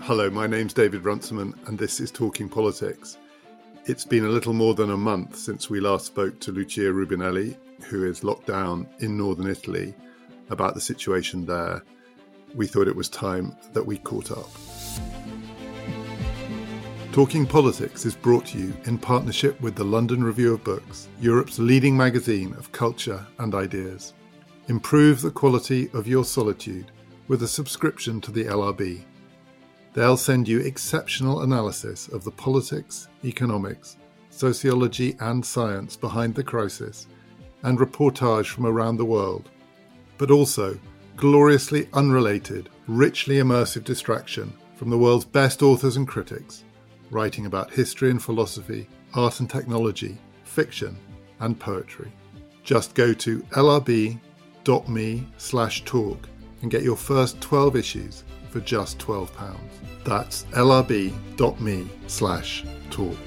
Hello, my name's David Runciman and this is Talking Politics. It's been a little more than a month since we last spoke to Lucia Rubinelli, who is locked down in northern Italy, about the situation there. We thought it was time that we caught up. Talking Politics is brought to you in partnership with the London Review of Books, Europe's leading magazine of culture and ideas. Improve the quality of your solitude with a subscription to the LRB. They'll send you exceptional analysis of the politics, economics, sociology and science behind the crisis and reportage from around the world, but also gloriously unrelated, richly immersive distraction from the world's best authors and critics, writing about history and philosophy, art and technology, fiction and poetry. Just go to lrb.me/talk and get your first 12 issues for just £12. That's lrb.me/talk.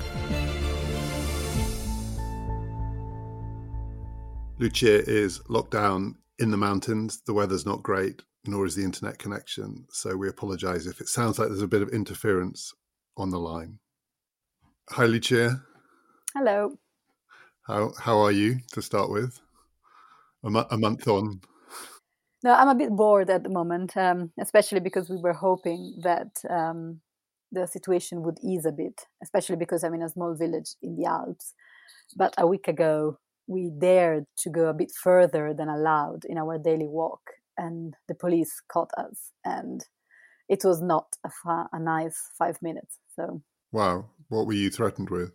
Lucia is locked down in the mountains. The weather's not great, nor is the internet connection. So we apologise if it sounds like there's a bit of interference on the line. Hi, Lucia. Hello. How are you, to start with? A month on. No, I'm a bit bored at the moment, especially because we were hoping that the situation would ease a bit, especially because I'm in a small village in the Alps. But a week ago, we dared to go a bit further than allowed in our daily walk, and the police caught us, and it was not a nice 5 minutes. So, wow, what were you threatened with?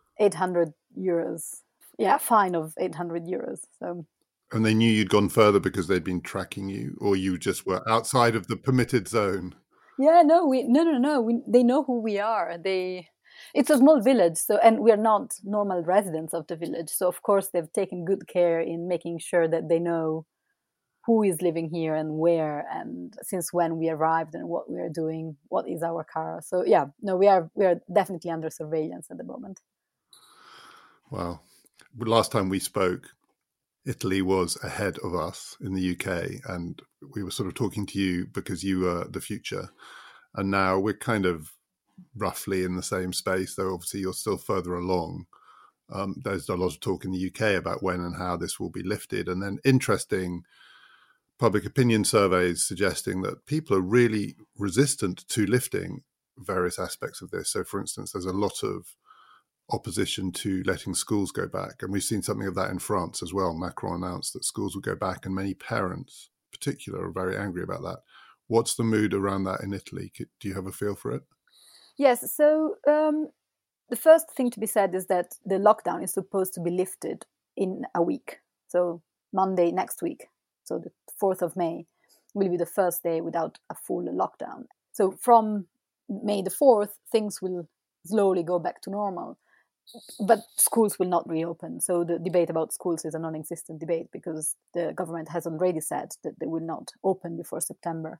€800. Yeah, fine of €800. So. And they knew you'd gone further because they'd been tracking you, or you just were outside of the permitted zone? Yeah, no. They know who we are. It's a small village, and we are not normal residents of the village. So of course they've taken good care in making sure that they know who is living here and where, and since when we arrived and what we are doing, what is our car. So yeah, no, we are definitely under surveillance at the moment. Wow. Last time we spoke, Italy was ahead of us in the UK, and we were sort of talking to you because you were the future. And now we're kind of roughly in the same space, though obviously you're still further along. There's a lot of talk in the UK about when and how this will be lifted. And then interesting public opinion surveys suggesting that people are really resistant to lifting various aspects of this. So, for instance, there's a lot of opposition to letting schools go back. And we've seen something of that in France as well. Macron announced that schools would go back, and many parents in particular are very angry about that. What's the mood around that in Italy? Do you have a feel for it? Yes. So the first thing to be said is that the lockdown is supposed to be lifted in a week. So Monday next week. So the 4th of May will be the first day without a full lockdown. So from May the 4th, things will slowly go back to normal. But schools will not reopen. So the debate about schools is a non-existent debate because the government has already said that they will not open before September.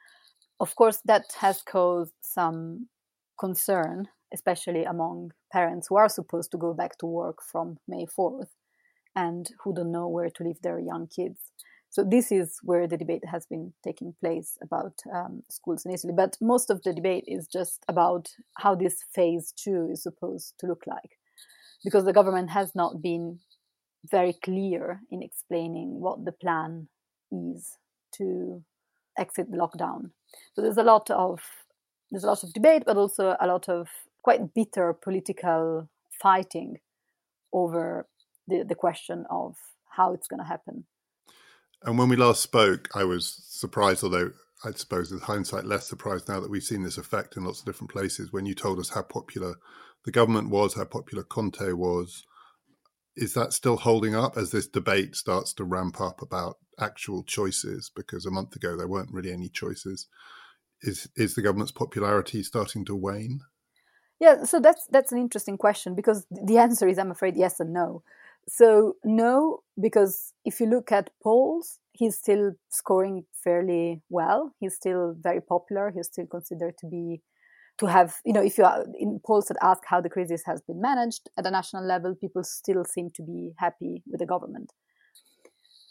Of course, that has caused some concern, especially among parents who are supposed to go back to work from May 4th and who don't know where to leave their young kids. So this is where the debate has been taking place about schools in Italy. But most of the debate is just about how this phase 2 is supposed to look like, because the government has not been very clear in explaining what the plan is to exit the lockdown. So there's a lot of debate, but also a lot of quite bitter political fighting over the question of how it's going to happen. And when we last spoke, I was surprised, although I suppose with hindsight less surprised now that we've seen this effect in lots of different places, when you told us how popular the government was, how popular Conte was. Is that still holding up as this debate starts to ramp up about actual choices? Because a month ago there weren't really any choices. Is the government's popularity starting to wane? Yeah, so that's an interesting question, because the answer is, I'm afraid, yes and no. So no, because if you look at polls, he's still scoring fairly well. He's still very popular. He's still considered to have, if you are in polls that ask how the crisis has been managed at a national level, people still seem to be happy with the government.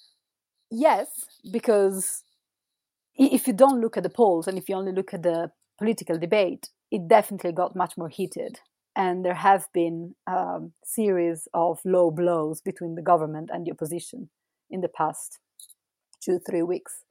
Yes, because if you don't look at the polls and if you only look at the political debate, it definitely got much more heated. And there have been a series of low blows between the government and the opposition in the past 2-3 weeks.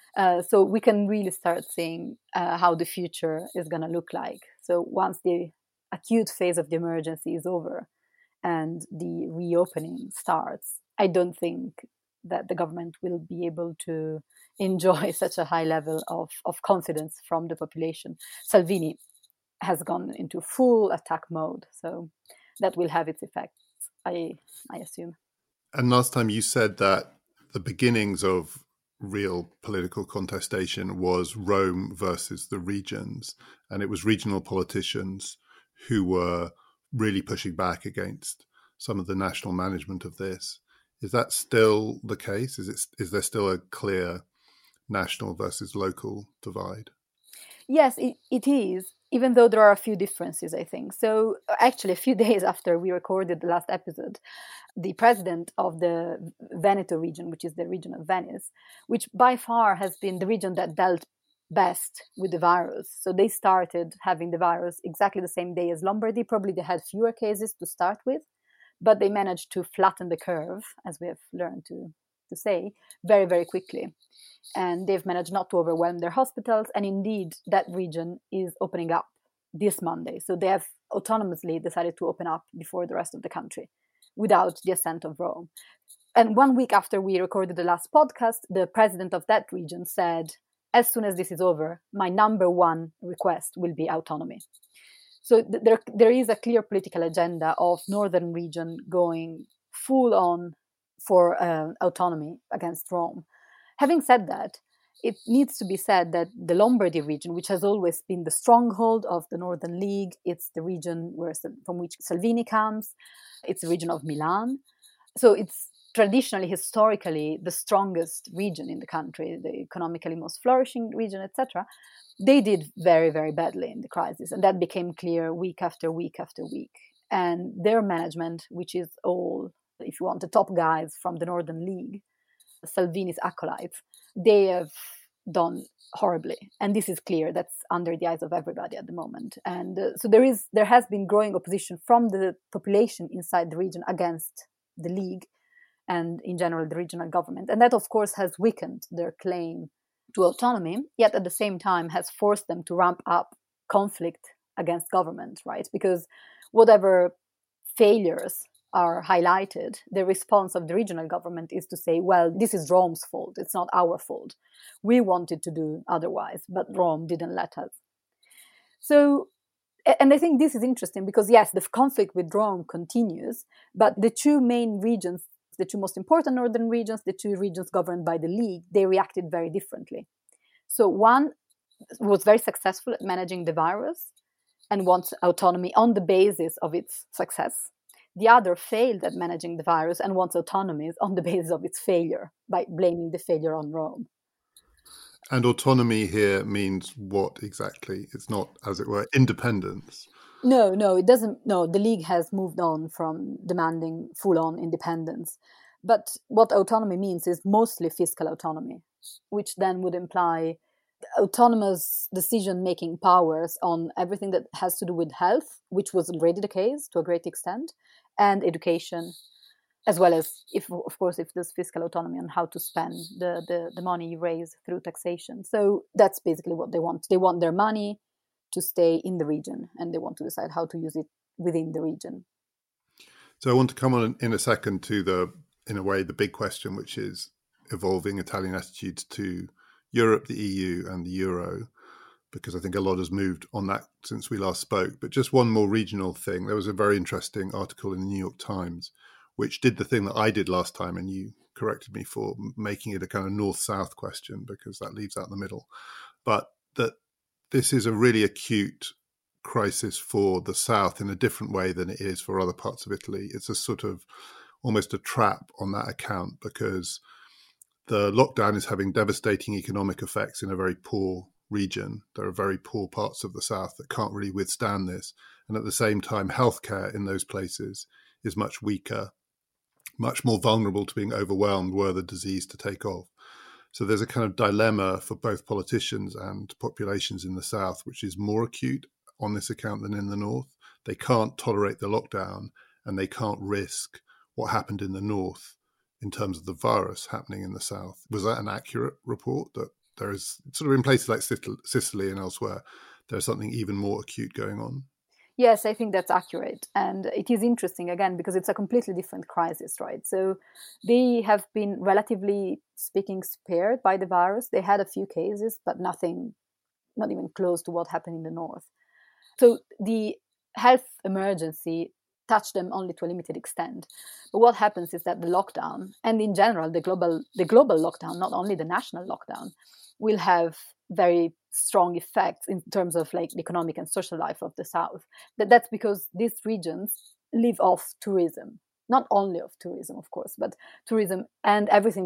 So we can really start seeing how the future is going to look like. So once the acute phase of the emergency is over and the reopening starts, I don't think that the government will be able to enjoy such a high level of confidence from the population. Salvini has gone into full attack mode, so that will have its effects, I assume. And last time you said that the beginnings of real political contestation was Rome versus the regions, and it was regional politicians who were really pushing back against some of the national management of this. Is that still the case? Is there still a clear national versus local divide? Yes, it is, even though there are a few differences, I think. So actually, a few days after we recorded the last episode, the president of the Veneto region, which is the region of Venice, which by far has been the region that dealt best with the virus. So they started having the virus exactly the same day as Lombardy. Probably they had fewer cases to start with, but they managed to flatten the curve, as we have learned to say, very, very quickly. And they've managed not to overwhelm their hospitals. And indeed, that region is opening up this Monday. So they have autonomously decided to open up before the rest of the country without the assent of Rome. And 1 week after we recorded the last podcast, the president of that region said, as soon as this is over, my number one request will be autonomy. So there is a clear political agenda of northern region going full on for autonomy against Rome. Having said that, it needs to be said that the Lombardy region, which has always been the stronghold of the Northern League, it's the region from which Salvini comes, it's the region of Milan. So it's traditionally, historically, the strongest region in the country, the economically most flourishing region, etc. They did very, very badly in the crisis. And that became clear week after week after week. And their management, which is all, if you want, the top guys from the Northern League, Salvini's acolytes, they have done horribly. And this is clear. That's under the eyes of everybody at the moment. And so there has been growing opposition from the population inside the region against the League and in general the regional government. And that, of course, has weakened their claim to autonomy, yet at the same time has forced them to ramp up conflict against government, right? Because whatever failures are highlighted, the response of the regional government is to say, well, this is Rome's fault. It's not our fault. We wanted to do otherwise, but Rome didn't let us. So, and I think this is interesting because, yes, the conflict with Rome continues, but the two main regions, the two most important northern regions, the two regions governed by the League, they reacted very differently. So one was very successful at managing the virus and wants autonomy on the basis of its success. The other failed at managing the virus and wants autonomy on the basis of its failure, by blaming the failure on Rome. And autonomy here means what exactly? It's not, as it were, independence. No, it doesn't. No, the League has moved on from demanding full-on independence. But what autonomy means is mostly fiscal autonomy, which then would imply autonomous decision-making powers on everything that has to do with health, which was already the case to a great extent, and education, as well as, if there's fiscal autonomy on how to spend the money you raise through taxation. So that's basically what they want. They want their money to stay in the region, and they want to decide how to use it within the region. So I want to come on in a second to the big question, which is evolving Italian attitudes to Europe, the EU, and the Euro, because I think a lot has moved on that since we last spoke. But just one more regional thing. There was a very interesting article in the New York Times, which did the thing that I did last time, and you corrected me for, making it a kind of north-south question, because that leaves out the middle. But that this is a really acute crisis for the south in a different way than it is for other parts of Italy. It's a sort of almost a trap on that account, because the lockdown is having devastating economic effects in a very poor region. There are very poor parts of the south that can't really withstand this. And at the same time, healthcare in those places is much weaker, much more vulnerable to being overwhelmed were the disease to take off. So there's a kind of dilemma for both politicians and populations in the south, which is more acute on this account than in the north. They can't tolerate the lockdown, and they can't risk what happened in the north in terms of the virus happening in the south. Was that an accurate report, that there is sort of in places like Sicily and elsewhere, there's something even more acute going on? Yes, I think that's accurate. And it is interesting, again, because it's a completely different crisis, right? So they have been, relatively speaking, spared by the virus. They had a few cases, but nothing, not even close to what happened in the north. So the health emergency touched them only to a limited extent. But what happens is that the lockdown, and in general, the global lockdown, not only the national lockdown, will have very strong effects in terms of like the economic and social life of the South. That's because these regions live off tourism, not only of tourism, of course, but tourism and everything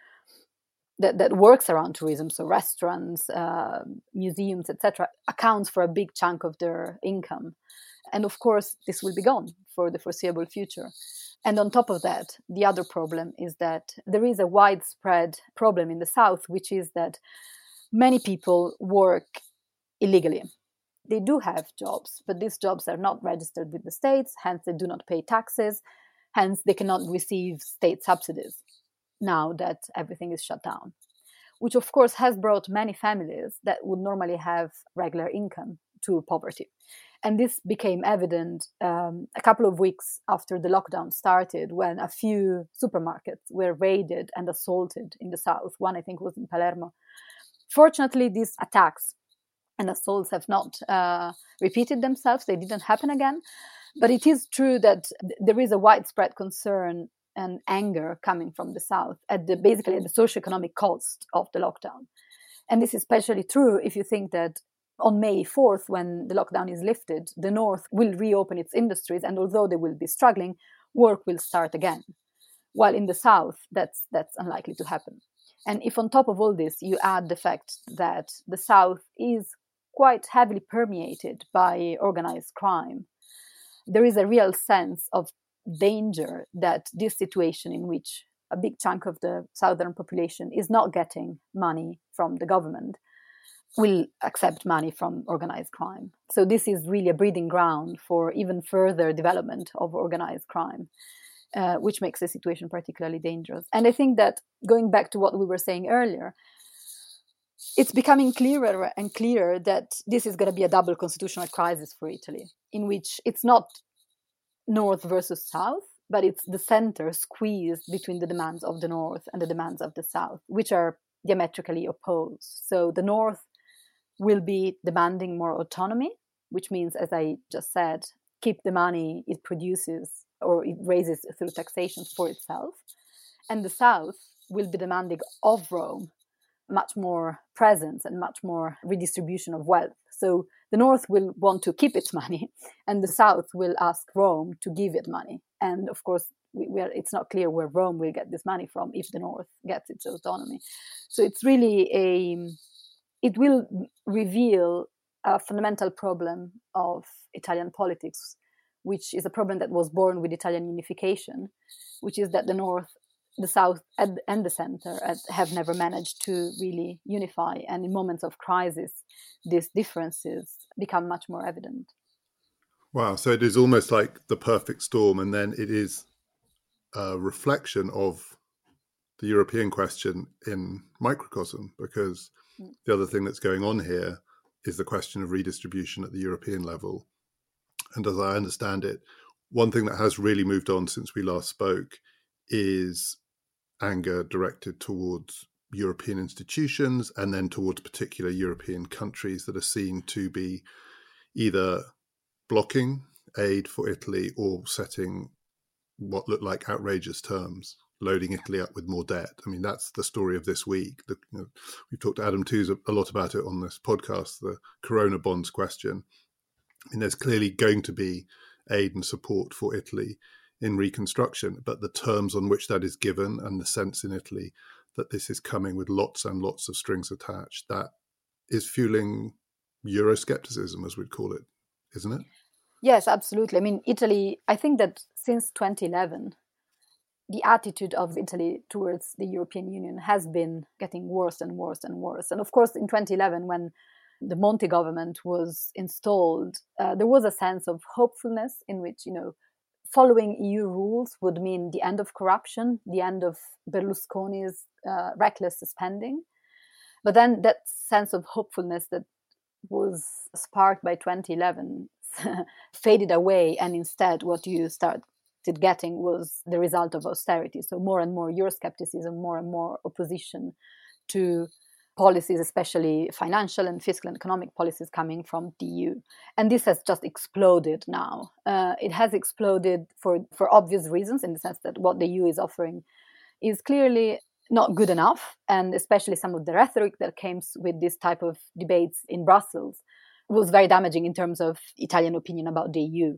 that works around tourism, so restaurants, museums, etc., accounts for a big chunk of their income. And of course, this will be gone for the foreseeable future. And on top of that, the other problem is that there is a widespread problem in the South, which is that many people work illegally. They do have jobs, but these jobs are not registered with the states, hence they do not pay taxes, hence they cannot receive state subsidies now that everything is shut down, which of course has brought many families that would normally have regular income to poverty. And this became evident a couple of weeks after the lockdown started, when a few supermarkets were raided and assaulted in the south. One, I think, was in Palermo. Fortunately, these attacks and assaults have not repeated themselves. They didn't happen again. But it is true that there is a widespread concern and anger coming from the south at basically at the socioeconomic cost of the lockdown. And this is especially true if you think that on May 4th, when the lockdown is lifted, the north will reopen its industries, and although they will be struggling, work will start again. While in the south, that's unlikely to happen. And if on top of all this, you add the fact that the south is quite heavily permeated by organized crime, there is a real sense of danger that this situation in which a big chunk of the southern population is not getting money from the government will accept money from organized crime. So this is really a breeding ground for even further development of organized crime, which makes the situation particularly dangerous. And I think that, going back to what we were saying earlier, it's becoming clearer and clearer that this is going to be a double constitutional crisis for Italy, in which it's not north versus south, but it's the center squeezed between the demands of the north and the demands of the south, which are diametrically opposed. So the north will be demanding more autonomy, which means, as I just said, keep the money it produces or it raises through taxation for itself. And the south will be demanding of Rome much more presence and much more redistribution of wealth. So the north will want to keep its money, and the south will ask Rome to give it money. And of course, it's not clear where Rome will get this money from if the north gets its autonomy. So it's really it will reveal a fundamental problem of Italian politics, which is a problem that was born with Italian unification, which is that the north, the south, and the center have never managed to really unify. And in moments of crisis, these differences become much more evident. Wow. So it is almost like the perfect storm, and then it is a reflection of the European question in microcosm, because the other thing that's going on here is the question of redistribution at the European level. And as I understand it, one thing that has really moved on since we last spoke is anger directed towards European institutions and then towards particular European countries that are seen to be either blocking aid for Italy or setting what look like outrageous terms, loading Italy up with more debt. I mean, that's the story of this week. We've talked to Adam Tooze a lot about it on this podcast, the Corona bonds question. I mean, there's clearly going to be aid and support for Italy in reconstruction, but the terms on which that is given and the sense in Italy that this is coming with lots and lots of strings attached, that is fueling Euroscepticism, as we'd call it, isn't it? Yes, absolutely. I mean, Italy, I think that since 2011, the attitude of Italy towards the European Union has been getting worse and worse and worse. And of course, in 2011, when the Monti government was installed, there was a sense of hopefulness in which, following EU rules would mean the end of corruption, the end of Berlusconi's reckless spending. But then that sense of hopefulness that was sparked by 2011 faded away, and instead what you started getting was the result of austerity. So more and more Euroscepticism, more and more opposition to policies, especially financial and fiscal and economic policies coming from the EU. And this has just exploded now. It has exploded for obvious reasons, in the sense that what the EU is offering is clearly not good enough. And especially some of the rhetoric that came with this type of debates in Brussels was very damaging in terms of Italian opinion about the EU.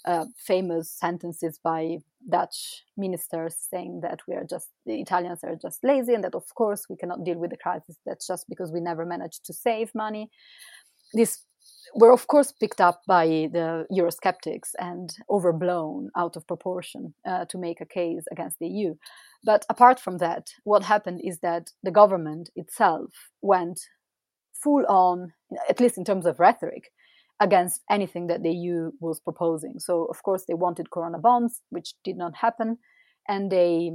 Famous sentences by Dutch ministers saying that the Italians are just lazy, and that of course we cannot deal with the crisis. That's just because we never managed to save money. These were of course picked up by the Eurosceptics and overblown out of proportion to make a case against the EU. But apart from that, what happened is that the government itself went full on, at least in terms of rhetoric, against anything that the EU was proposing. So, of course, they wanted Corona bonds, which did not happen. And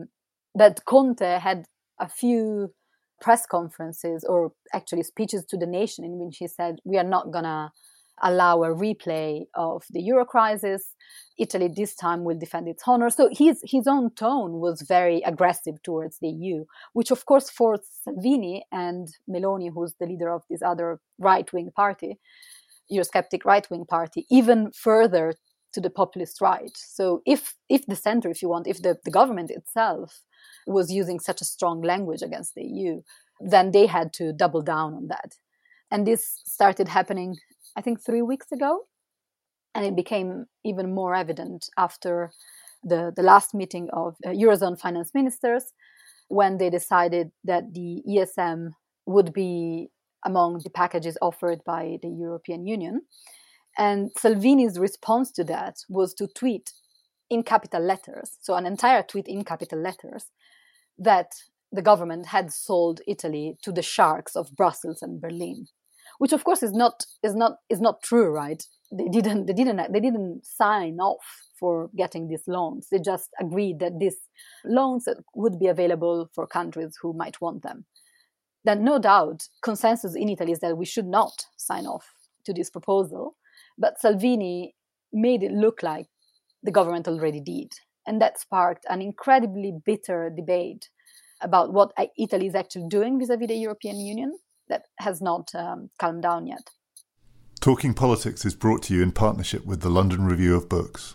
that Conte had a few press conferences, or actually speeches to the nation, in which he said, we are not going to allow a replay of the Euro crisis. Italy this time will defend its honor. So his own tone was very aggressive towards the EU, which of course forced Salvini and Meloni, who's the leader of this other right-wing party, Eurosceptic right-wing party, even further to the populist right. So if the center, if you want, if the government itself was using such a strong language against the EU, then they had to double down on that. And this started happening, I think, 3 weeks ago. And it became even more evident after the last meeting of Eurozone finance ministers, when they decided that the ESM would be among the packages offered by the European Union. And Salvini's response to that was to tweet in capital letters, so an entire tweet in capital letters, that the government had sold Italy to the sharks of Brussels and Berlin, which of course is not true, right? They didn't sign off for getting these loans. They just agreed that these loans would be available for countries who might want them. Then no doubt consensus in Italy is that we should not sign off to this proposal, but Salvini made it look like the government already did. And that sparked an incredibly bitter debate about what Italy is actually doing vis-à-vis the European Union that has not calmed down yet. Talking Politics is brought to you in partnership with the London Review of Books.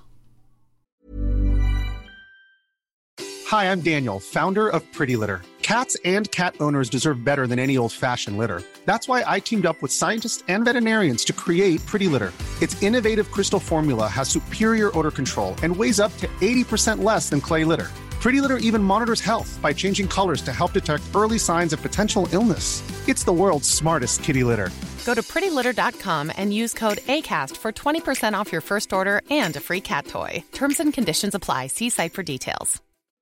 Hi, I'm Daniel, founder of Pretty Litter. Cats and cat owners deserve better than any old-fashioned litter. That's why I teamed up with scientists and veterinarians to create Pretty Litter. Its innovative crystal formula has superior odor control and weighs up to 80% less than clay litter. Pretty Litter even monitors health by changing colors to help detect early signs of potential illness. It's the world's smartest kitty litter. Go to prettylitter.com and use code ACAST for 20% off your first order and a free cat toy. Terms and conditions apply. See site for details.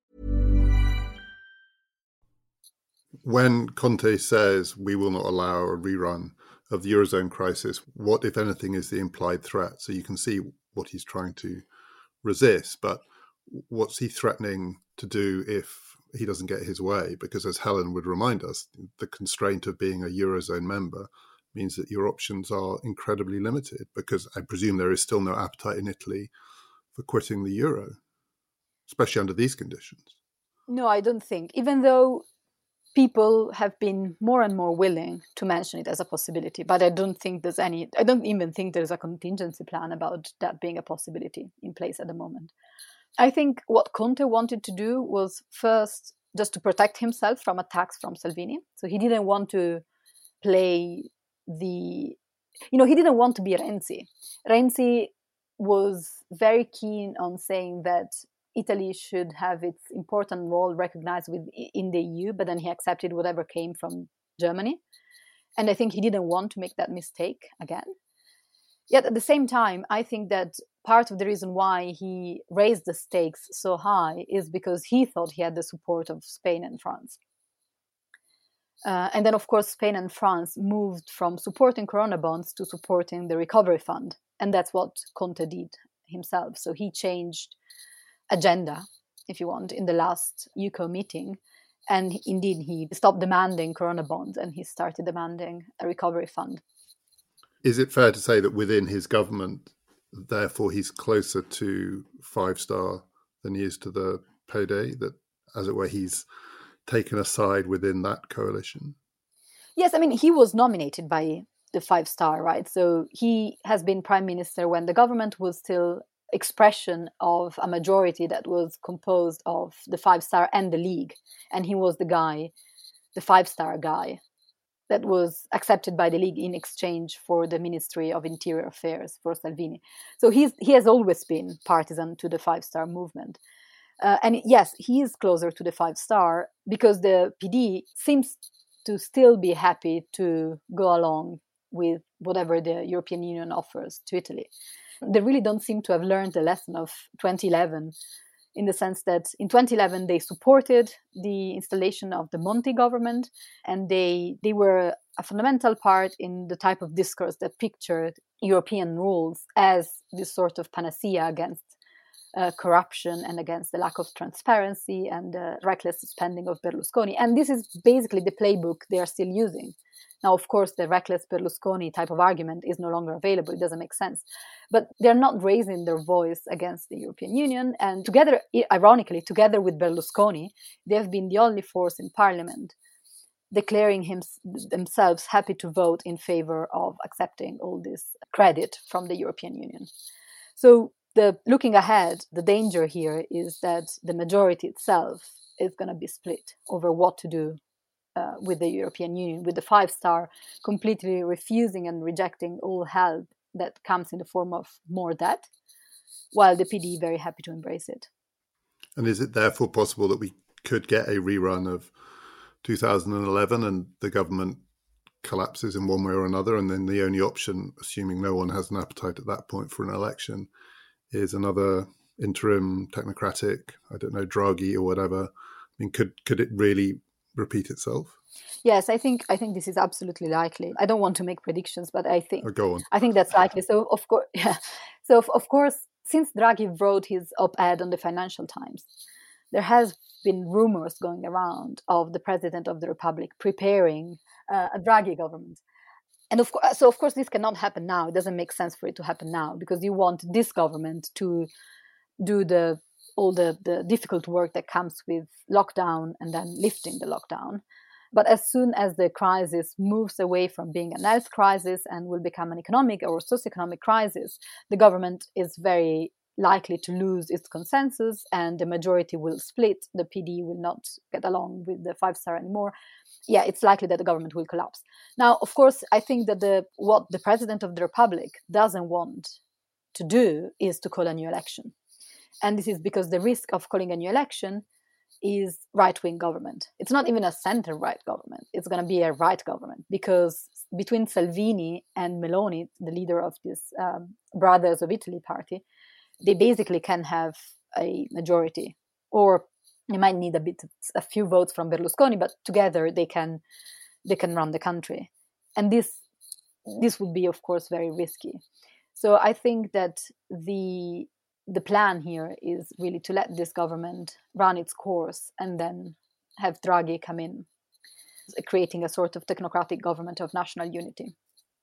When Conte says we will not allow a rerun of the Eurozone crisis, what, if anything, is the implied threat? So you can see what he's trying to resist, but what's he threatening to do if he doesn't get his way? Because as Helen would remind us, the constraint of being a Eurozone member means that your options are incredibly limited, because I presume there is still no appetite in Italy for quitting the euro, especially under these conditions. No, I don't think, even though people have been more and more willing to mention it as a possibility, but I don't even think there's a contingency plan about that being a possibility in place at the moment. I think what Conte wanted to do was first just to protect himself from attacks from Salvini. So he didn't want to play he didn't want to be Renzi. Renzi was very keen on saying that Italy should have its important role recognized in the EU, but then he accepted whatever came from Germany. And I think he didn't want to make that mistake again. Yet at the same time, I think that part of the reason why he raised the stakes so high is because he thought he had the support of Spain and France. And then, of course, Spain and France moved from supporting Corona bonds to supporting the recovery fund. And that's what Conte did himself. So he changed agenda, if you want, in the last UCO meeting. And indeed, he stopped demanding Corona bonds and he started demanding a recovery fund. Is it fair to say that within his government, therefore, he's closer to Five Star than he is to the PD, that, as it were, he's taken a side within that coalition? Yes, I mean, he was nominated by the Five Star, right? So he has been prime minister when the government was still expression of a majority that was composed of the Five Star and the League. And he was the guy, the Five Star guy, that was accepted by the League in exchange for the Ministry of Interior Affairs for Salvini. So he has always been partisan to the Five Star movement. And yes, he is closer to the Five Star because the PD seems to still be happy to go along with whatever the European Union offers to Italy. They really don't seem to have learned the lesson of 2011, in the sense that in 2011 they supported the installation of the Monti government, and they were a fundamental part in the type of discourse that pictured European rules as this sort of panacea against corruption and against the lack of transparency and reckless spending of Berlusconi. And this is basically the playbook they are still using. Now, of course, the reckless Berlusconi type of argument is no longer available. It doesn't make sense. But they're not raising their voice against the European Union. And together, ironically, together with Berlusconi, they have been the only force in parliament declaring themselves happy to vote in favor of accepting all this credit from the European Union. So looking ahead, the danger here is that the majority itself is going to be split over what to do with the European Union, with the Five Star completely refusing and rejecting all help that comes in the form of more debt, while the PD very happy to embrace it. And is it therefore possible that we could get a rerun of 2011 and the government collapses in one way or another, and then the only option, assuming no one has an appetite at that point for an election, is another interim technocratic, I don't know, Draghi or whatever? I mean, could it really repeat itself? Yes, I think this is absolutely likely. I don't want to make predictions, but I think go on. I think that's likely. So of course, yeah. So of course, since Draghi wrote his op-ed on the Financial Times, there has been rumors going around of the President of the Republic preparing a Draghi government. And of course, this cannot happen now. It doesn't make sense for it to happen now because you want this government to do all the difficult work that comes with lockdown and then lifting the lockdown. But as soon as the crisis moves away from being an health crisis and will become an economic or socioeconomic crisis, the government is very likely to lose its consensus and the majority will split. The PD will not get along with the Five Star anymore. Yeah, it's likely that the government will collapse. Now, of course, I think that what the President of the Republic doesn't want to do is to call a new election. And this is because the risk of calling a new election is right-wing government. It's not even a center-right government. It's going to be a right government because between Salvini and Meloni, the leader of this Brothers of Italy party, they basically can have a majority, or they might need a few votes from Berlusconi, but together they can run the country. And this would be, of course, very risky. So I think that the plan here is really to let this government run its course and then have Draghi come in, creating a sort of technocratic government of national unity.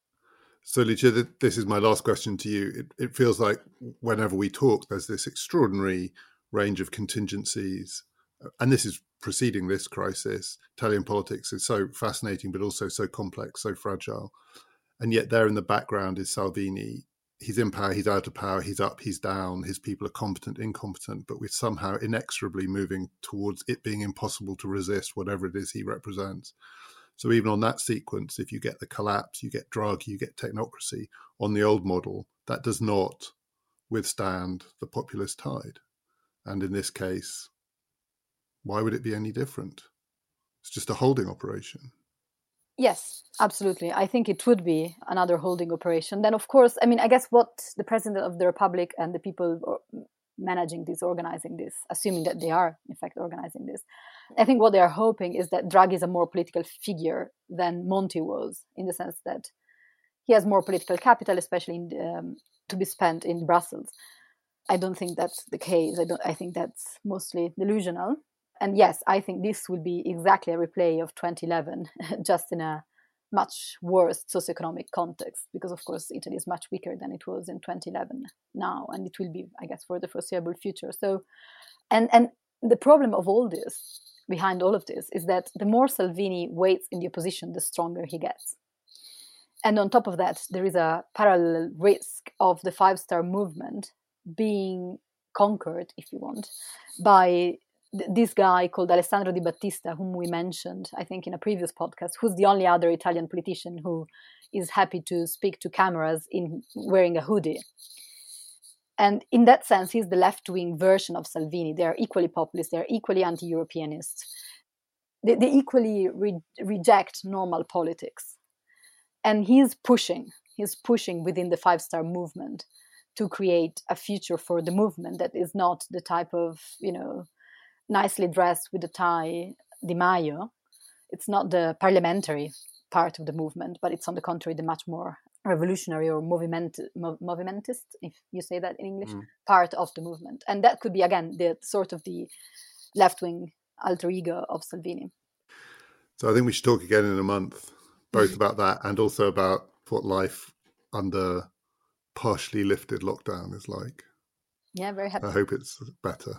So, Lucia, this is my last question to you. It feels like whenever we talk, there's this extraordinary range of contingencies, and this is preceding this crisis. Italian politics is so fascinating, but also so complex, so fragile. And yet there in the background is Salvini. He's in power, he's out of power, he's up, he's down, his people are competent, incompetent, but we're somehow inexorably moving towards it being impossible to resist whatever it is he represents. So even on that sequence, if you get the collapse, you get Draghi, you get technocracy on the old model, that does not withstand the populist tide. And in this case, why would it be any different? It's just a holding operation. Yes, absolutely. I think it would be another holding operation. Then, of course, I mean, I guess what the president of the republic and the people managing this, organizing this, assuming that they are, in fact, organizing this, I think what they are hoping is that Draghi is a more political figure than Monti was, in the sense that he has more political capital, especially to be spent in Brussels. I don't think that's the case. I think that's mostly delusional. And yes, I think this will be exactly a replay of 2011, just in a much worse socioeconomic context, because of course Italy is much weaker than it was in 2011 now, and it will be, I guess, for the foreseeable future. So, and the problem of all this, behind all of this, is that the more Salvini waits in the opposition, the stronger he gets. And on top of that, there is a parallel risk of the five-star movement being conquered, if you want, by this guy called Alessandro Di Battista, whom we mentioned, I think, in a previous podcast, who's the only other Italian politician who is happy to speak to cameras in wearing a hoodie. And in that sense, he's the left-wing version of Salvini. They are equally populist. They are equally anti-Europeanist. They equally reject normal politics. And he's pushing within the five-star movement to create a future for the movement that is not the type of, nicely dressed with a tie Di Maio. It's not the parliamentary part of the movement, but it's on the contrary the much more revolutionary or movimentist, if you say that in English, part of the movement. And that could be, again, the sort of the left-wing alter ego of Salvini. So I think we should talk again in a month, both about that and also about what life under partially lifted lockdown is like. Yeah, very happy. I hope it's better.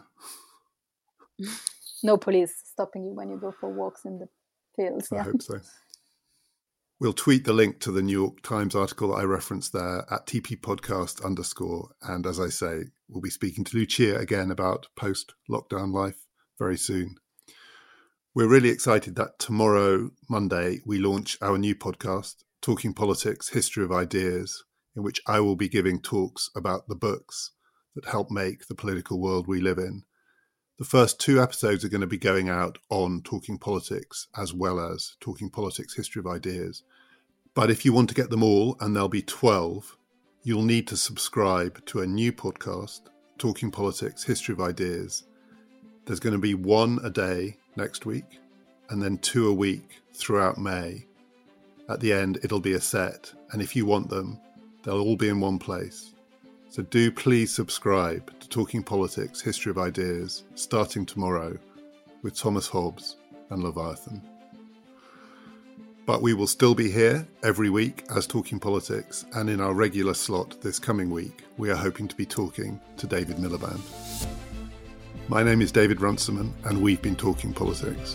No police stopping you when you go for walks in the fields. I hope so. We'll tweet the link to the New York Times article I referenced there at @TPPodcast_. And as I say, we'll be speaking to Lucia again about post-lockdown life very soon. We're really excited that tomorrow, Monday, we launch our new podcast, Talking Politics, History of Ideas, in which I will be giving talks about the books that help make the political world we live in. The first 2 episodes are going to be going out on Talking Politics as well as Talking Politics, History of Ideas. But if you want to get them all, and there'll be 12, you'll need to subscribe to a new podcast, Talking Politics, History of Ideas. There's going to be 1 a day next week, and then 2 a week throughout May. At the end, it'll be a set, and if you want them, they'll all be in one place. So do please subscribe to Talking Politics, History of Ideas, starting tomorrow with Thomas Hobbes and Leviathan. But we will still be here every week as Talking Politics, and in our regular slot this coming week, we are hoping to be talking to David Miliband. My name is David Runciman, and we've been Talking Politics.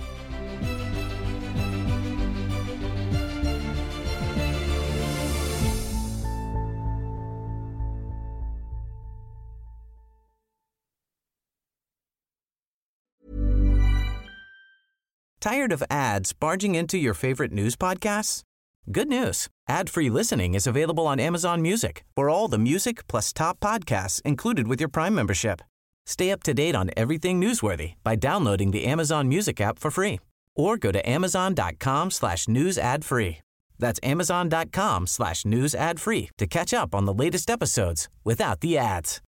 Tired of ads barging into your favorite news podcasts? Good news. Ad-free listening is available on Amazon Music for all the music plus top podcasts included with your Prime membership. Stay up to date on everything newsworthy by downloading the Amazon Music app for free or go to amazon.com/news ad free. That's amazon.com/news ad free to catch up on the latest episodes without the ads.